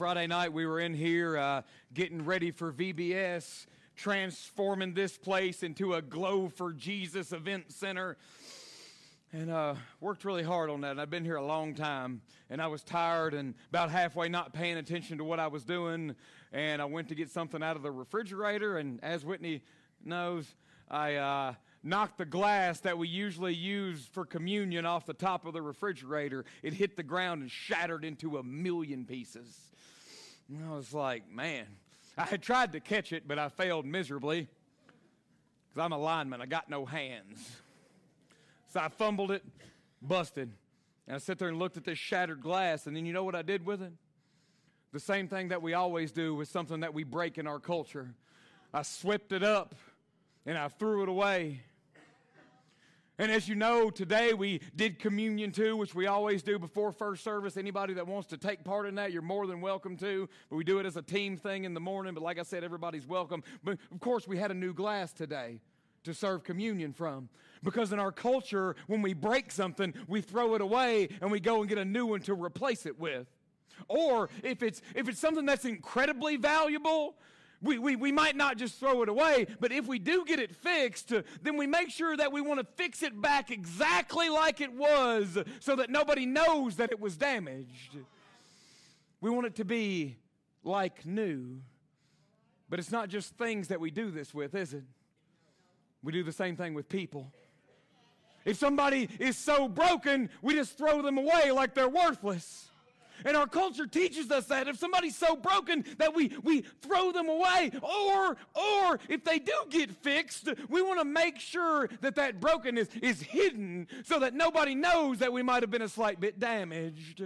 Friday night we were in here getting ready for VBS, transforming this place into a Glow for Jesus event center. And worked really hard on that. And I've been here a long time. And I was tired and about halfway not paying attention to what I was doing. And I went to get something out of the refrigerator. And as Whitney knows, I knocked the glass that we usually use for communion off the top of the refrigerator. It hit the ground and shattered into a million pieces. And I was like, man, I had tried to catch it, but I failed miserably. Because I'm a lineman. I got no hands. So I fumbled it, busted. And I sat there and looked at this shattered glass. And then you know what I did with it? The same thing that we always do with something that we break in our culture. I swept it up and I threw it away. And as you know, today we did communion too, which we always do before first service. Anybody that wants to take part in that, you're more than welcome to. But we do it as a team thing in the morning. But like I said, everybody's welcome. But of course, we had a new glass today to serve communion from. Because in our culture, when we break something, we throw it away and we go and get a new one to replace it with. Or if it's something that's incredibly valuable, we might not just throw it away, but if we do get it fixed, then we make sure that we want to fix it back exactly like it was so that nobody knows that it was damaged. We want it to be like new. But it's not just things that we do this with, is it? We do the same thing with people. If somebody is so broken, we just throw them away like they're worthless. And our culture teaches us that if somebody's so broken that we throw them away, or if they do get fixed, we want to make sure that that brokenness is hidden so that nobody knows that we might have been a slight bit damaged.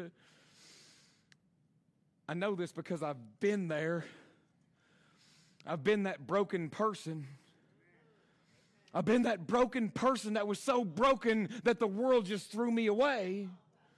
I know this because I've been there. I've been that broken person. I've been that broken person that was so broken that the world just threw me away.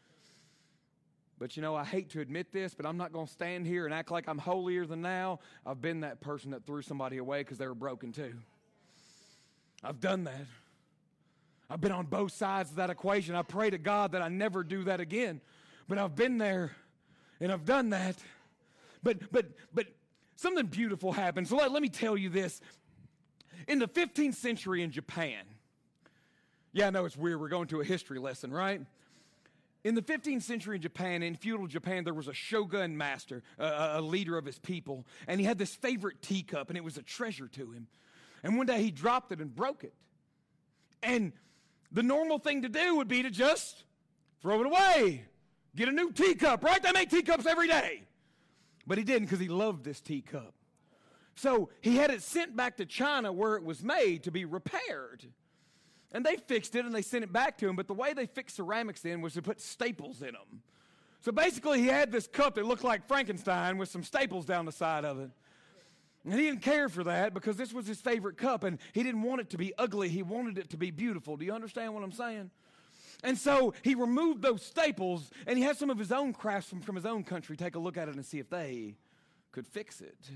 But you know, I hate to admit this, but I'm not going to stand here and act like I'm holier than thou. I've been that person that threw somebody away because they were broken too. I've done that. I've been on both sides of that equation. I pray to God that I never do that again. But I've been there and I've done that. But something beautiful happened. So let me tell you this. In the 15th century in Japan, yeah, I know it's weird. We're going to a history lesson, right? In the 15th century in Japan, in feudal Japan, there was a shogun master, a leader of his people, and he had this favorite teacup, and it was a treasure to him. And one day he dropped it and broke it. And the normal thing to do would be to just throw it away, get a new teacup, right? They make teacups every day. But he didn't because he loved this teacup. So he had it sent back to China where it was made to be repaired. And they fixed it and they sent it back to him. But the way they fixed ceramics then was to put staples in them. So basically he had this cup that looked like Frankenstein with some staples down the side of it. And he didn't care for that because this was his favorite cup. And he didn't want it to be ugly. He wanted it to be beautiful. Do you understand what I'm saying? And so he removed those staples and he had some of his own craftsmen from his own country take a look at it and see if they could fix it.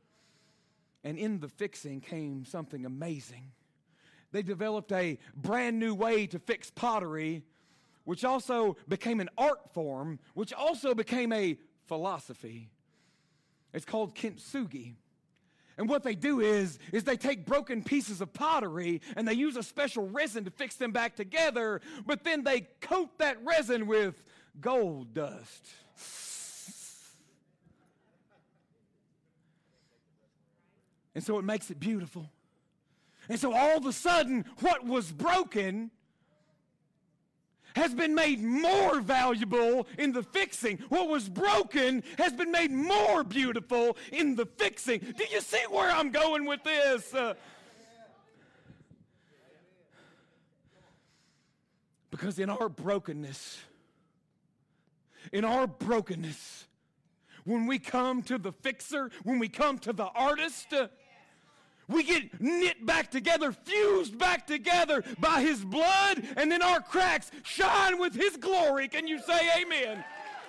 And in the fixing came something amazing. They developed a brand new way to fix pottery, which also became an art form, which also became a philosophy. It's called kintsugi. And what they do is they take broken pieces of pottery and they use a special resin to fix them back together, but then they coat that resin with gold dust. And so it makes it beautiful. And so all of a sudden, what was broken has been made more valuable in the fixing. What was broken has been made more beautiful in the fixing. Do you see where I'm going with this? Because in our brokenness, when we come to the fixer, when we come to the artist, we get knit back together, fused back together by his blood, and then our cracks shine with his glory. Can you say amen?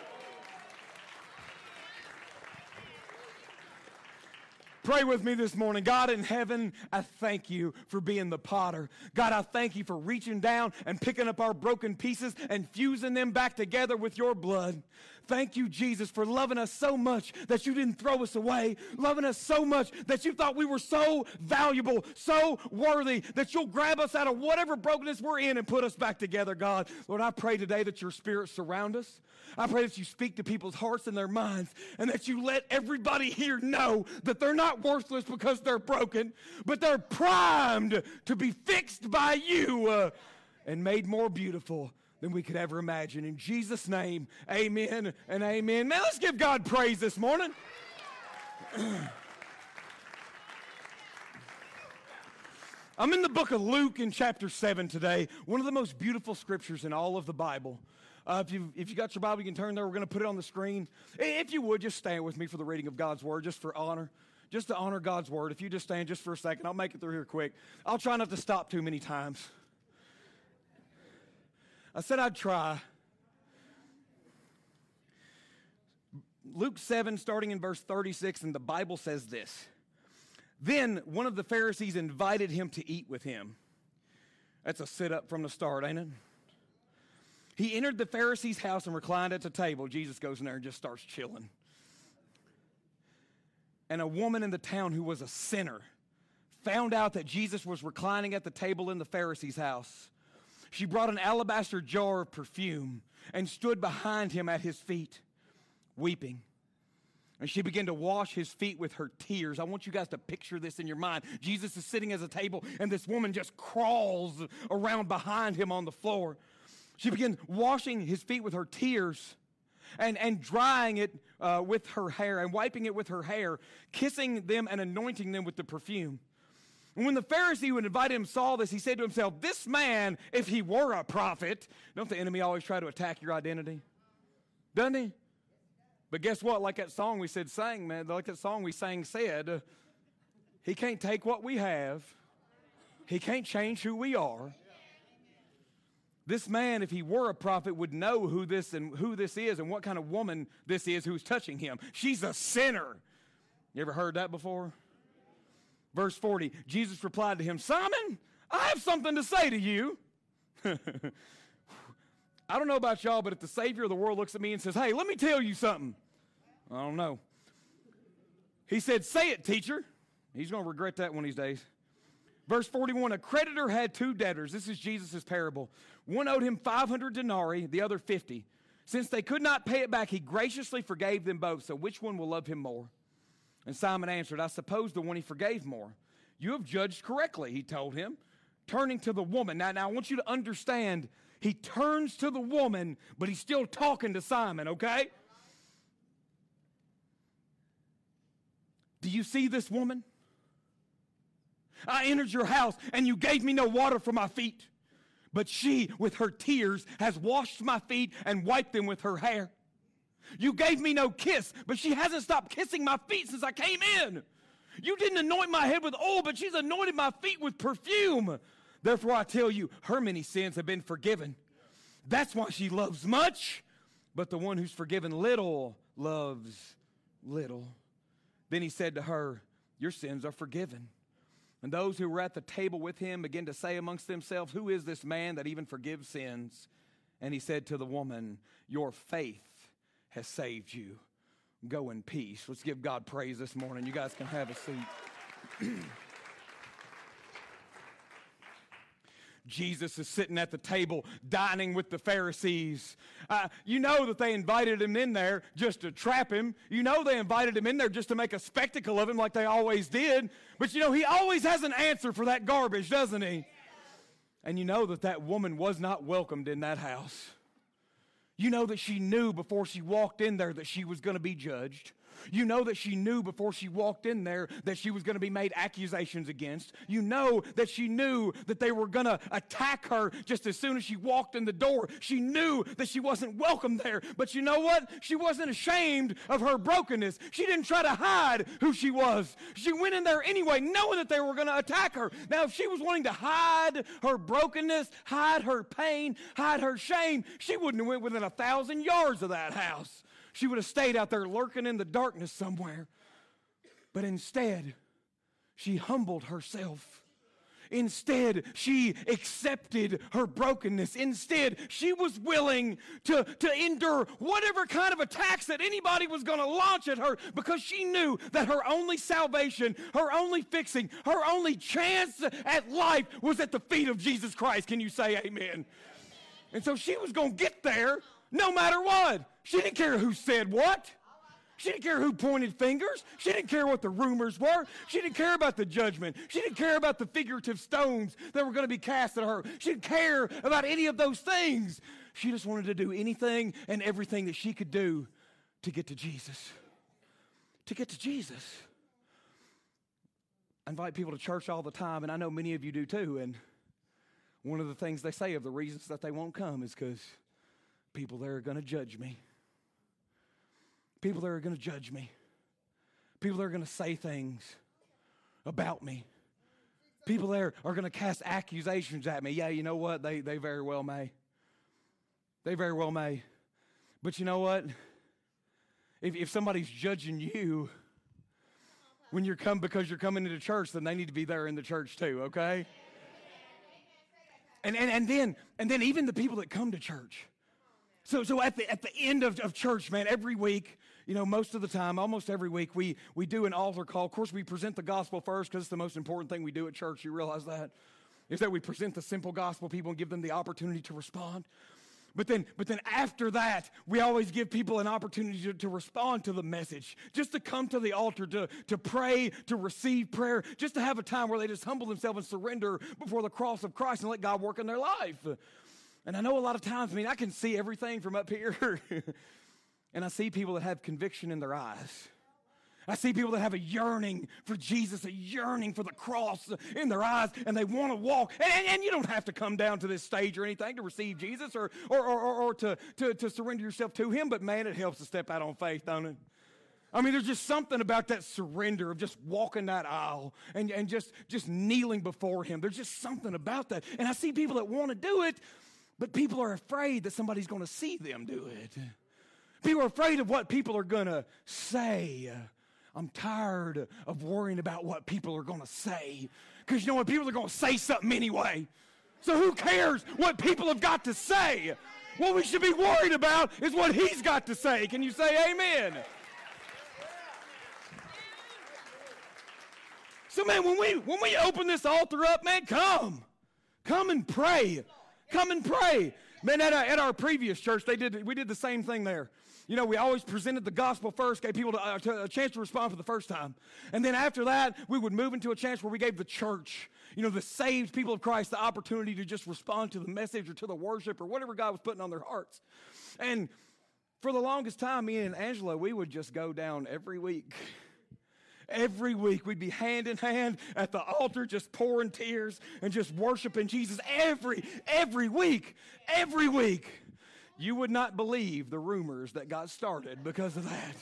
Pray with me this morning. God in heaven, I thank you for being the potter. God, I thank you for reaching down and picking up our broken pieces and fusing them back together with your blood. Thank you, Jesus, for loving us so much that you didn't throw us away, loving us so much that you thought we were so valuable, so worthy, that you'll grab us out of whatever brokenness we're in and put us back together, God. Lord, I pray today that your Spirit surround us. I pray that you speak to people's hearts and their minds, and that you let everybody here know that they're not worthless because they're broken, but they're primed to be fixed by you and made more beautiful than we could ever imagine. In Jesus' name, amen and amen. Man, let's give God praise this morning. I'm in the book of Luke in chapter 7 today, one of the most beautiful scriptures in all of the Bible. If you got your Bible, you can turn there. We're going to put it on the screen. If you would, just stand with me for the reading of God's word, just for honor. Just to honor God's word. If you just stand just for a second, I'll make it through here quick. I'll try not to stop too many times. I said I'd try. Luke 7, starting in verse 36, and the Bible says this. Then one of the Pharisees invited him to eat with him. That's a sit-up from the start, ain't it? He entered the Pharisee's house and reclined at the table. Jesus goes in there and just starts chilling. And a woman in the town who was a sinner found out that Jesus was reclining at the table in the Pharisee's house. She brought an alabaster jar of perfume and stood behind him at his feet, weeping. And she began to wash his feet with her tears. I want you guys to picture this in your mind. Jesus is sitting at a table, and this woman just crawls around behind him on the floor. She began washing his feet with her tears and drying it with her hair and wiping it with her hair, kissing them and anointing them with the perfume. And when the Pharisee who had invited him saw this, he said to himself, this man, if he were a prophet, don't the enemy always try to attack your identity? Doesn't he? But guess what? Like that song we sang, said, he can't take what we have. He can't change who we are. This man, if he were a prophet, would know who this is and what kind of woman this is who's touching him. She's a sinner. You ever heard that before? Verse 40, Jesus replied to him, Simon, I have something to say to you. I don't know about y'all, but if the Savior of the world looks at me and says, hey, let me tell you something. I don't know. He said, say it, teacher. He's going to regret that one of these days. Verse 41, a creditor had two debtors. This is Jesus' parable. One owed him 500 denarii, the other 50. Since they could not pay it back, he graciously forgave them both. So which one will love him more? And Simon answered, I suppose the one he forgave more. You have judged correctly, he told him, turning to the woman. Now I want you to understand, he turns to the woman, but he's still talking to Simon, okay? Do you see this woman? I entered your house, and you gave me no water for my feet. But she, with her tears, has washed my feet and wiped them with her hair. You gave me no kiss, but she hasn't stopped kissing my feet since I came in. You didn't anoint my head with oil, but she's anointed my feet with perfume. Therefore, I tell you, her many sins have been forgiven. That's why she loves much, but the one who's forgiven little loves little. Then he said to her, your sins are forgiven. And those who were at the table with him began to say amongst themselves, who is this man that even forgives sins? And he said to the woman, your faith has saved you. Go in peace. Let's give God praise this morning. You guys can have a seat. Jesus is sitting at the table dining with the Pharisees. You know that they invited him in there just to trap him. You know they invited him in there just to make a spectacle of him like they always did. But you know, he always has an answer for that garbage, doesn't he? And you know that that woman was not welcomed in that house. You know that she knew before she walked in there that she was going to be judged. You know that she knew before she walked in there that she was going to be made accusations against. You know that she knew that they were going to attack her just as soon as she walked in the door. She knew that she wasn't welcome there. But you know what? She wasn't ashamed of her brokenness. She didn't try to hide who she was. She went in there anyway, knowing that they were going to attack her. Now, if she was wanting to hide her brokenness, hide her pain, hide her shame, she wouldn't have went within 1,000 yards of that house. She would have stayed out there lurking in the darkness somewhere. But instead, she humbled herself Instead, she accepted her brokenness. Instead, she was willing to endure whatever kind of attacks that anybody was going to launch at her, because she knew that her only salvation, her only fixing, her only chance at life was at the feet of Jesus Christ. Can you say amen? And so she was going to get there no matter what. She didn't care who said what. She didn't care who pointed fingers. She didn't care what the rumors were. She didn't care about the judgment. She didn't care about the figurative stones that were going to be cast at her. She didn't care about any of those things. She just wanted to do anything and everything that she could do to get to Jesus. To get to Jesus. I invite people to church all the time, and I know many of you do too, and one of the things they say of the reasons that they won't come is because people there are going to judge me. People that are going to judge me. People that are going to say things about me. People there are going to cast accusations at me. Yeah, you know what? They very well may. They very well may. But you know what? If somebody's judging you because you're coming into church, then they need to be there in the church too, okay? And then even the people that come to church. So at the end of church, man, every week, most of the time, almost every week, we do an altar call. Of course, we present the gospel first because it's the most important thing we do at church. You realize that? Is that we present the simple gospel to people and give them the opportunity to respond. But then after that, we always give people an opportunity to respond to the message, just to come to the altar, to pray, to receive prayer, just to have a time where they just humble themselves and surrender before the cross of Christ and let God work in their life. And I know a lot of times, I can see everything from up here. And I see people that have conviction in their eyes. I see people that have a yearning for Jesus, a yearning for the cross in their eyes, and they want to walk. And you don't have to come down to this stage or anything to receive Jesus or to surrender yourself to him, but man, it helps to step out on faith, don't it? There's just something about that surrender of just walking that aisle and just kneeling before him. There's just something about that. And I see people that want to do it, but people are afraid that somebody's going to see them do it. People are afraid of what people are going to say. I'm tired of worrying about what people are going to say. Because you know what? People are going to say something anyway. So who cares what people have got to say? What we should be worried about is what he's got to say. Can you say amen? So man, when we open this altar up, man, come and pray. Come and pray. Man, at our previous church, we did the same thing there. We always presented the gospel first, gave people a chance to respond for the first time. And then after that, we would move into a chance where we gave the church, the saved people of Christ, the opportunity to just respond to the message or to the worship or whatever God was putting on their hearts. And for the longest time, me and Angela, we would just go down every week. Every week we'd be hand in hand at the altar just pouring tears and just worshiping Jesus every week. You would not believe the rumors that got started because of that.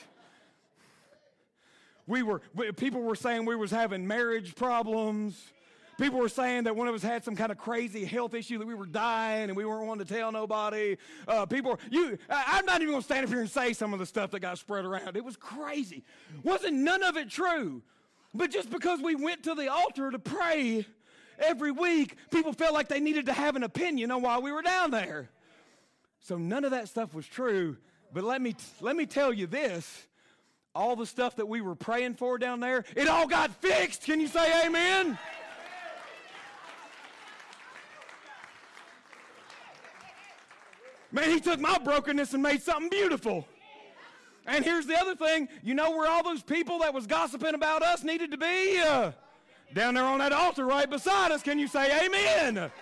People were saying we was having marriage problems. People were saying that one of us had some kind of crazy health issue, that we were dying and we weren't wanting to tell nobody. I'm not even going to stand up here and say some of the stuff that got spread around. It was crazy. Wasn't none of it true. But just because we went to the altar to pray every week, people felt like they needed to have an opinion on why we were down there. So none of that stuff was true. But let me tell you this. All the stuff that we were praying for down there, it all got fixed. Can you say amen? Man, he took my brokenness and made something beautiful. And here's the other thing. You know where all those people that was gossiping about us needed to be? Down there on that altar right beside us. Can you say amen?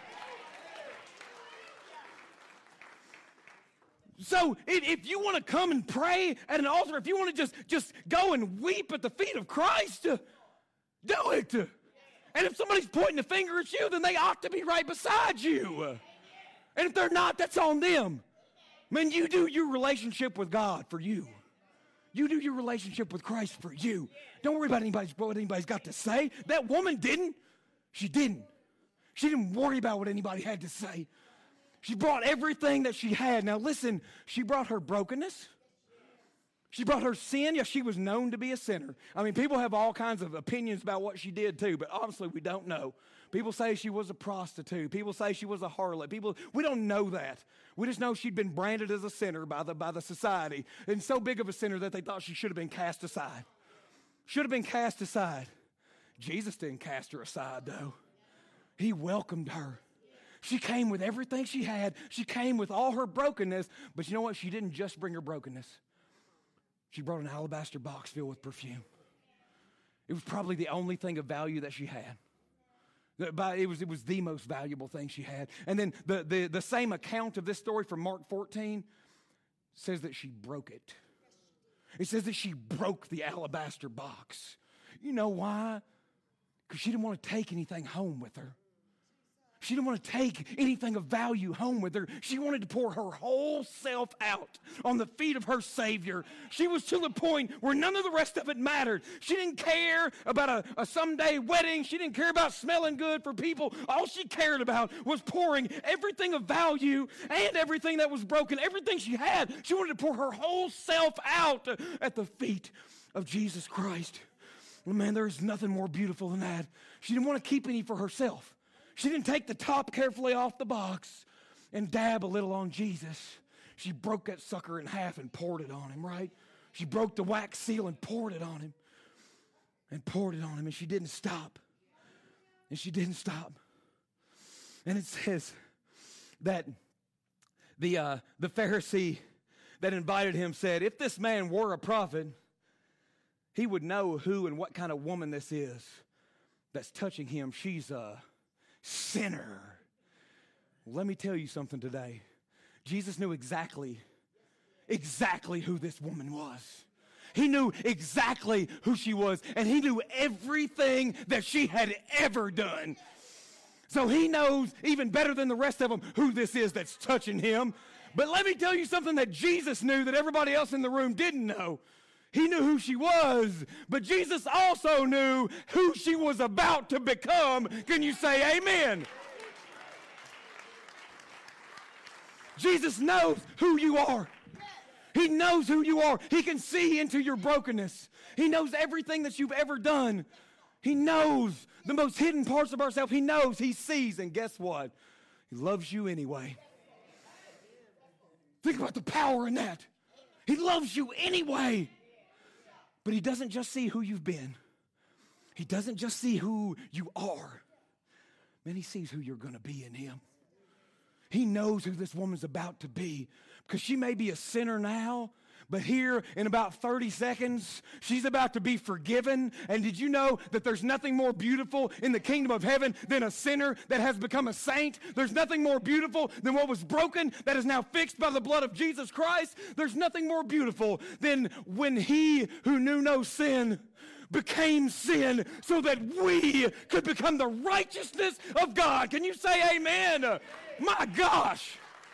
So if you want to come and pray at an altar, if you want to just go and weep at the feet of Christ, do it. And if somebody's pointing a finger at you, then they ought to be right beside you. And if they're not, that's on them. Man, you do your relationship with God for you. You do your relationship with Christ for you. Don't worry about what anybody's got to say. That woman didn't. She didn't. She didn't worry about what anybody had to say. She brought everything that she had. Now listen, she brought her brokenness. She brought her sin. Yes, she was known to be a sinner. People have all kinds of opinions about what she did too, but honestly, we don't know. People say she was a prostitute. People say she was a harlot. We don't know that. We just know she'd been branded as a sinner by the society, and so big of a sinner that they thought she should have been cast aside. Should have been cast aside. Jesus didn't cast her aside, though. He welcomed her. She came with everything she had. She came with all her brokenness. But you know what? She didn't just bring her brokenness. She brought an alabaster box filled with perfume. It was probably the only thing of value that she had. It was the most valuable thing she had. And then the same account of this story from Mark 14 says that she broke it. It says that she broke the alabaster box. You know why? Because she didn't want to take anything home with her. She didn't want to take anything of value home with her. She wanted to pour her whole self out on the feet of her Savior. She was to the point where none of the rest of it mattered. She didn't care about a someday wedding. She didn't care about smelling good for people. All she cared about was pouring everything of value and everything that was broken, everything she had. She wanted to pour her whole self out at the feet of Jesus Christ. Well, man, there's nothing more beautiful than that. She didn't want to keep any for herself. She didn't take the top carefully off the box and dab a little on Jesus. She broke that sucker in half and poured it on him, right? She broke the wax seal and poured it on him. And poured it on him, and she didn't stop. And she didn't stop. And it says that the Pharisee that invited him said, if this man were a prophet, he would know who and what kind of woman this is that's touching him. She's a sinner. Let me tell you something today. Jesus knew exactly who this woman was. He knew exactly who she was, and he knew everything that she had ever done. So he knows even better than the rest of them who this is that's touching him. But let me tell you something that Jesus knew that everybody else in the room didn't know. He knew who she was, but Jesus also knew who she was about to become. Can you say amen? Jesus knows who you are. He knows who you are. He can see into your brokenness. He knows everything that you've ever done. He knows the most hidden parts of ourselves. He knows, he sees, and guess what? He loves you anyway. Think about the power in that. He loves you anyway. But he doesn't just see who you've been. He doesn't just see who you are. Man, he sees who you're going to be in him. He knows who this woman's about to be. Because she may be a sinner now, but here in about 30 seconds, she's about to be forgiven. And did you know that there's nothing more beautiful in the kingdom of heaven than a sinner that has become a saint? There's nothing more beautiful than what was broken that is now fixed by the blood of Jesus Christ. There's nothing more beautiful than when he who knew no sin became sin so that we could become the righteousness of God. Can you say amen? My gosh.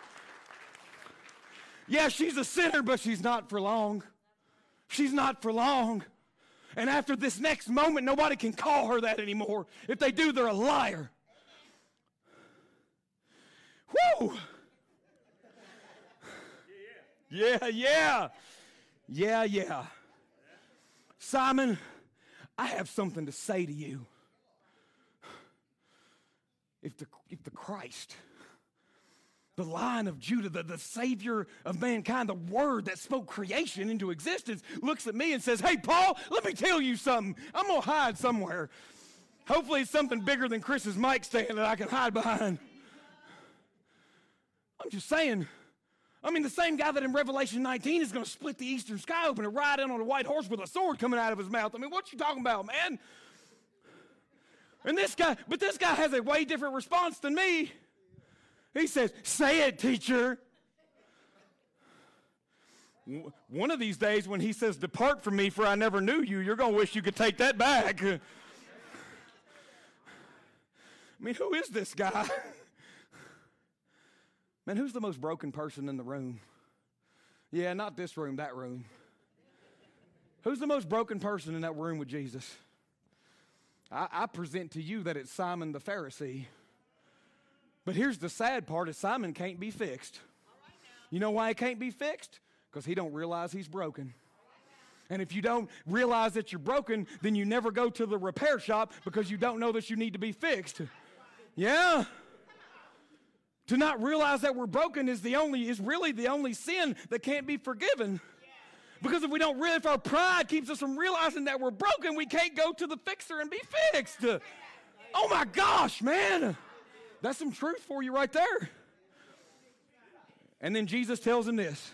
Yeah, she's a sinner, but she's not for long. She's not for long. And after this next moment, nobody can call her that anymore. If they do, they're a liar. Woo! Yeah. Simon, I have something to say to you. If the Christ, the Lion of Judah, the Savior of mankind, the Word that spoke creation into existence, looks at me and says, hey, Paul, let me tell you something. I'm going to hide somewhere. Hopefully it's something bigger than Chris's mic stand that I can hide behind. I'm just saying. I mean, the same guy that in Revelation 19 is going to split the eastern sky open and ride in on a white horse with a sword coming out of his mouth. I mean, what you talking about, man? And this guy has a way different response than me. He says, say it, teacher. One of these days when he says, depart from me, for I never knew you, you're going to wish you could take that back. I mean, who is this guy? Man, who's the most broken person in the room? Yeah, not this room, that room. Who's the most broken person in that room with Jesus? I present to you that it's Simon the Pharisee. But here's the sad part is Simon can't be fixed. You know why he can't be fixed? Because he don't realize he's broken. And if you don't realize that you're broken, then you never go to the repair shop because you don't know that you need to be fixed. Yeah. To not realize that we're broken is really the only sin that can't be forgiven. Because if our pride keeps us from realizing that we're broken, we can't go to the fixer and be fixed. Oh my gosh, man. That's some truth for you right there. And then Jesus tells him this.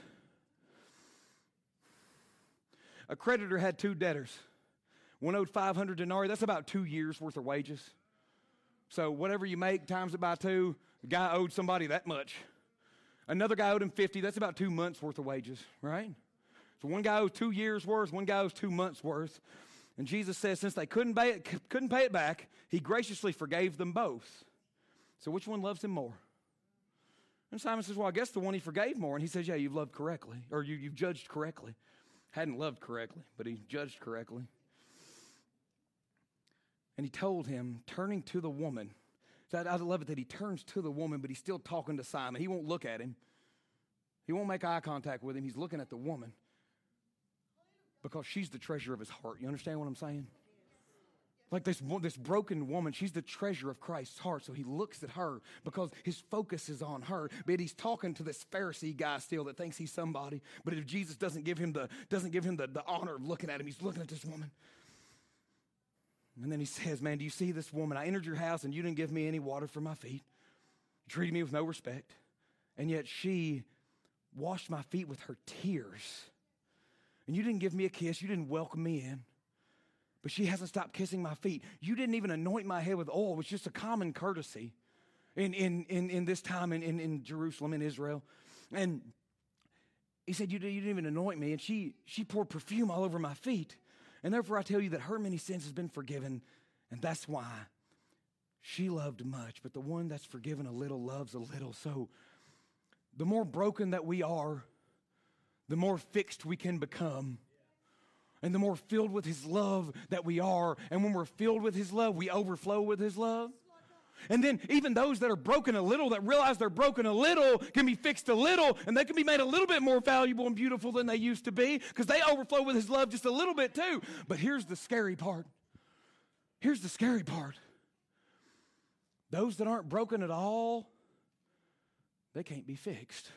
A creditor had 2 debtors. One owed 500 denarii. That's about 2 years worth of wages. So whatever you make, times it by 2, the guy owed somebody that much. Another guy owed him 50. That's about 2 months worth of wages, right? So one guy owes 2 years worth, one guy owes 2 months worth. And Jesus says since they couldn't pay it back, he graciously forgave them both. So which one loves him more? And Simon says, well, I guess the one he forgave more. And he says, yeah, you've loved correctly, or you've judged correctly. Hadn't loved correctly, but he judged correctly. And he told him, turning to the woman. So I love it that he turns to the woman, but he's still talking to Simon. He won't look at him. He won't make eye contact with him. He's looking at the woman because she's the treasure of his heart. You understand what I'm saying? Like this broken woman, she's the treasure of Christ's heart. So he looks at her because his focus is on her. But he's talking to this Pharisee guy still that thinks he's somebody. But if Jesus doesn't give him the honor of looking at him, he's looking at this woman. And then he says, man, do you see this woman? I entered your house and you didn't give me any water for my feet. You treated me with no respect. And yet she washed my feet with her tears. And you didn't give me a kiss. You didn't welcome me in. But she hasn't stopped kissing my feet. You didn't even anoint my head with oil, which is just a common courtesy in this time in Jerusalem, in Israel. And he said, you didn't even anoint me. And she poured perfume all over my feet. And therefore I tell you that her many sins has been forgiven. And that's why she loved much. But the one that's forgiven a little loves a little. So the more broken that we are, the more fixed we can become. And the more filled with his love that we are. And when we're filled with his love, we overflow with his love. And then even those that are broken a little, that realize they're broken a little, can be fixed a little, and they can be made a little bit more valuable and beautiful than they used to be, because they overflow with his love just a little bit too. But here's the scary part. Here's the scary part. Those that aren't broken at all, they can't be fixed.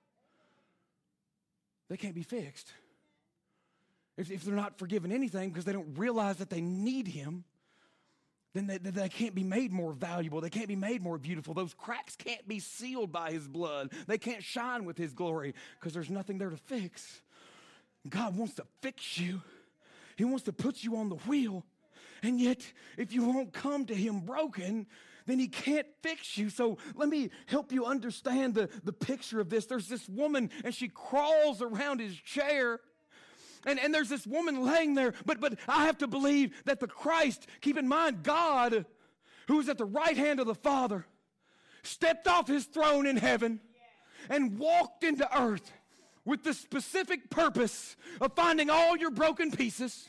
They can't be fixed. If they're not forgiven anything because they don't realize that they need him, then they can't be made more valuable. They can't be made more beautiful. Those cracks can't be sealed by his blood. They can't shine with his glory because there's nothing there to fix. God wants to fix you. He wants to put you on the wheel. And yet, if you won't come to him broken, then he can't fix you. So let me help you understand the picture of this. There's this woman, and she crawls around his chair. And there's this woman laying there, but I have to believe that the Christ, keep in mind, God, who is at the right hand of the Father, stepped off his throne in heaven and walked into earth with the specific purpose of finding all your broken pieces,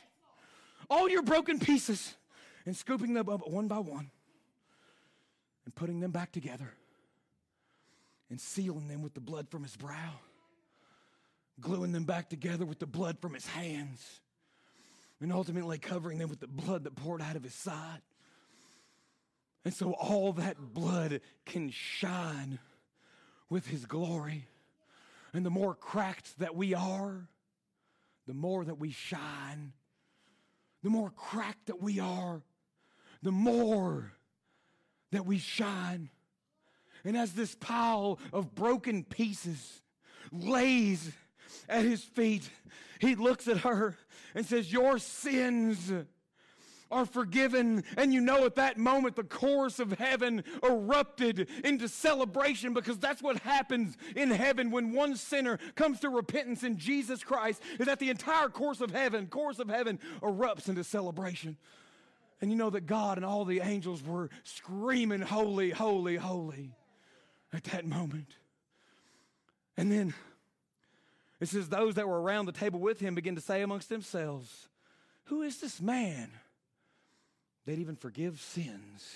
and scooping them up one by one and putting them back together and sealing them with the blood from his brow. Gluing them back together with the blood from his hands, and ultimately covering them with the blood that poured out of his side. And so all that blood can shine with his glory. And the more cracked that we are, the more that we shine. The more cracked that we are, the more that we shine. And as this pile of broken pieces lays at his feet, he looks at her and says, your sins are forgiven. And you know, at that moment, the chorus of heaven erupted into celebration, because that's what happens in heaven when one sinner comes to repentance in Jesus Christ, is that the entire chorus of heaven erupts into celebration. And you know that God and all the angels were screaming, holy, holy, holy, at that moment. And then it says those that were around the table with him began to say amongst themselves, who is this man that even forgives sins?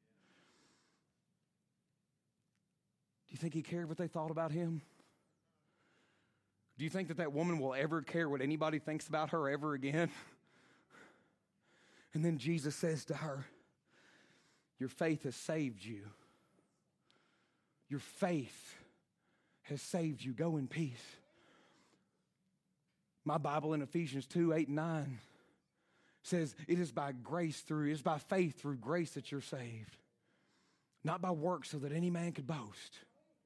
Do you think he cared what they thought about him? Do you think that woman will ever care what anybody thinks about her ever again? And then Jesus says to her, Your faith has saved you. Your faith has saved you. Go in peace. My Bible in Ephesians 2:8-9 says, it is by faith through grace that you're saved. Not by works so that any man could boast.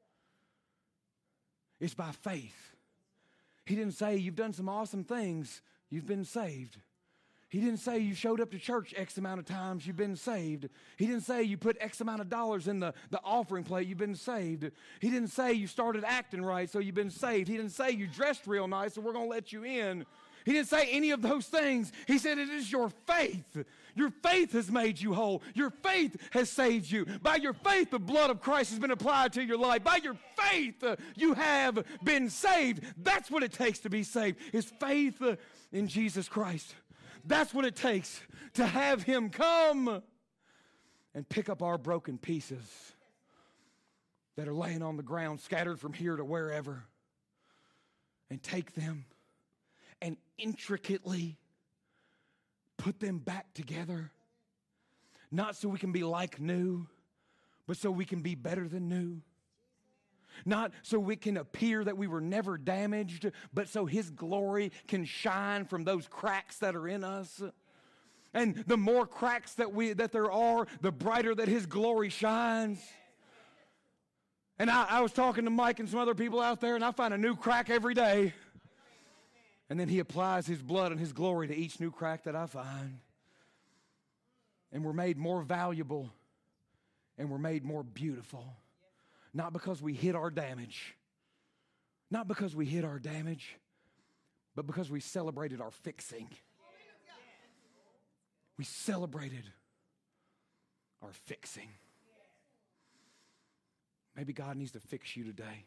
It's by faith. He didn't say you've done some awesome things, you've been saved. He didn't say you showed up to church X amount of times, you've been saved. He didn't say you put X amount of dollars in the offering plate, you've been saved. He didn't say you started acting right, so you've been saved. He didn't say you dressed real nice, so we're going to let you in. He didn't say any of those things. He said it is your faith. Your faith has made you whole. Your faith has saved you. By your faith, the blood of Christ has been applied to your life. By your faith, you have been saved. That's what it takes to be saved, is faith in Jesus Christ. That's what it takes to have him come and pick up our broken pieces that are laying on the ground, scattered from here to wherever, and take them and intricately put them back together. Not so we can be like new, but so we can be better than new. Not so we can appear that we were never damaged, but so his glory can shine from those cracks that are in us. And the more cracks that there are, the brighter that his glory shines. And I was talking to Mike and some other people out there, and I find a new crack every day. And then he applies his blood and his glory to each new crack that I find. And we're made more valuable, and we're made more beautiful. Not because we hid our damage. Not because we hid our damage, but because we celebrated our fixing. We celebrated our fixing. Maybe God needs to fix you today.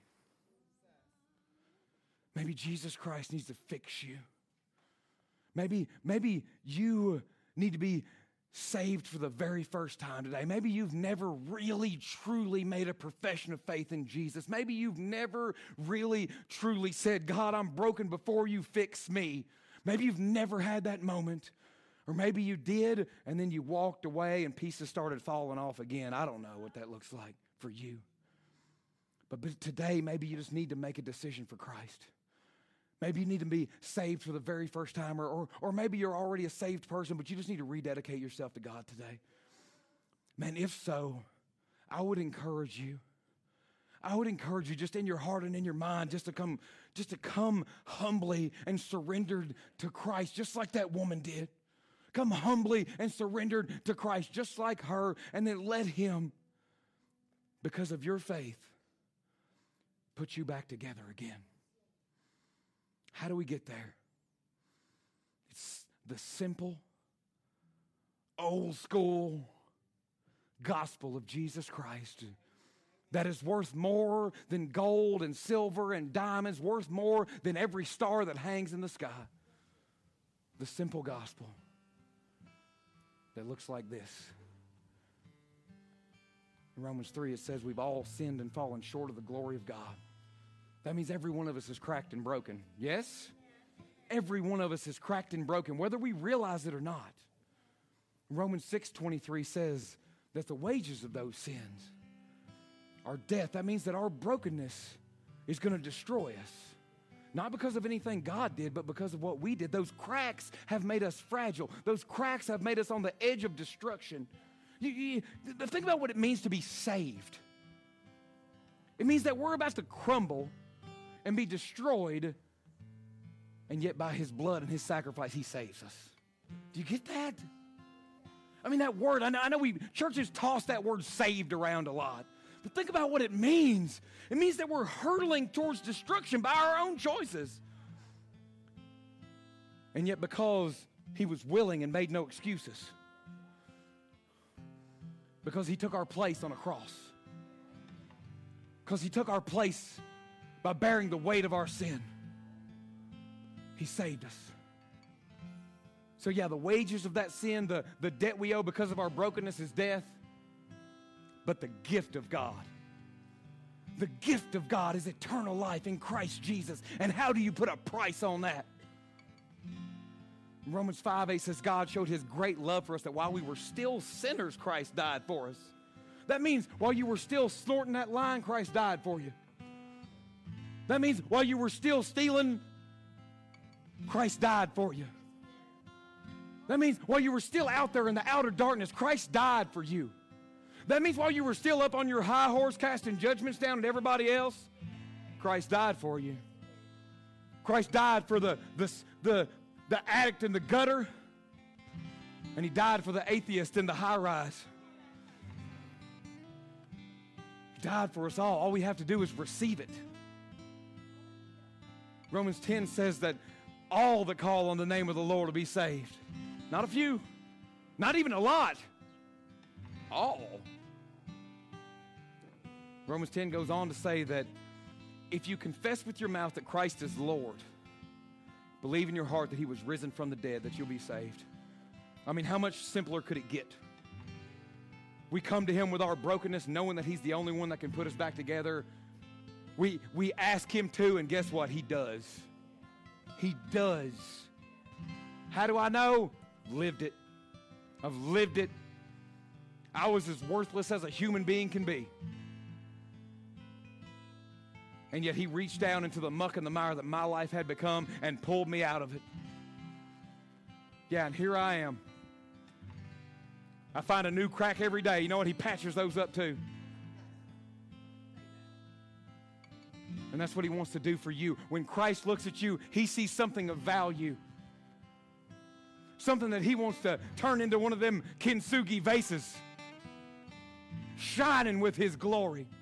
Maybe Jesus Christ needs to fix you. Maybe you need to be saved for the very first time today. Maybe you've never really, truly made a profession of faith in Jesus. Maybe you've never really, truly said, God, I'm broken before you fix me. Maybe you've never had that moment. Or maybe you did, and then you walked away and pieces started falling off again. I don't know what that looks like for you. But today, maybe you just need to make a decision for Christ. Maybe you need to be saved for the very first time, or maybe you're already a saved person, but you just need to rededicate yourself to God today. Man, if so, I would encourage you. I would encourage you just in your heart and in your mind just to come humbly and surrendered to Christ, just like that woman did. Come humbly and surrendered to Christ, just like her, and then let him, because of your faith, put you back together again. How do we get there? It's the simple, old school gospel of Jesus Christ that is worth more than gold and silver and diamonds, worth more than every star that hangs in the sky. The simple gospel that looks like this. In Romans 3, it says we've all sinned and fallen short of the glory of God. That means every one of us is cracked and broken. Yes? Every one of us is cracked and broken, whether we realize it or not. Romans 6:23 says that the wages of those sins are death. That means that our brokenness is going to destroy us. Not because of anything God did, but because of what we did. Those cracks have made us fragile. Those cracks have made us on the edge of destruction. Think about what it means to be saved. It means that we're about to crumble and be destroyed, and yet by his blood and his sacrifice, he saves us. Do you get that? I mean, that word, I know churches toss that word saved around a lot. But think about what it means. It means that we're hurtling towards destruction by our own choices. And yet because he was willing and made no excuses, because he took our place on a cross, because he took our place by bearing the weight of our sin, he saved us. So yeah, the wages of that sin, the debt we owe because of our brokenness is death. But the gift of God is eternal life in Christ Jesus. And how do you put a price on that? Romans 5:8 says, God showed his great love for us, that while we were still sinners, Christ died for us. That means while you were still snorting that line, Christ died for you. That means while you were still stealing, Christ died for you. That means while you were still out there in the outer darkness, Christ died for you. That means while you were still up on your high horse casting judgments down at everybody else, Christ died for you. Christ died for the addict in the gutter, and he died for the atheist in the high rise. He died for us all. All we have to do is receive it. Romans 10 says that all that call on the name of the Lord will be saved. Not a few, not even a lot, all. Romans 10 goes on to say that if you confess with your mouth that Christ is Lord, believe in your heart that he was risen from the dead, that you'll be saved. I mean, how much simpler could it get? We come to him with our brokenness, knowing that he's the only one that can put us back together. We ask him to, and guess what? He does. He does. How do I know? Lived it. I've lived it. I was as worthless as a human being can be. And yet he reached down into the muck and the mire that my life had become and pulled me out of it. Yeah, and here I am. I find a new crack every day. You know what? He patches those up too. And that's what he wants to do for you. When Christ looks at you, he sees something of value. Something that he wants to turn into one of them kintsugi vases, shining with his glory.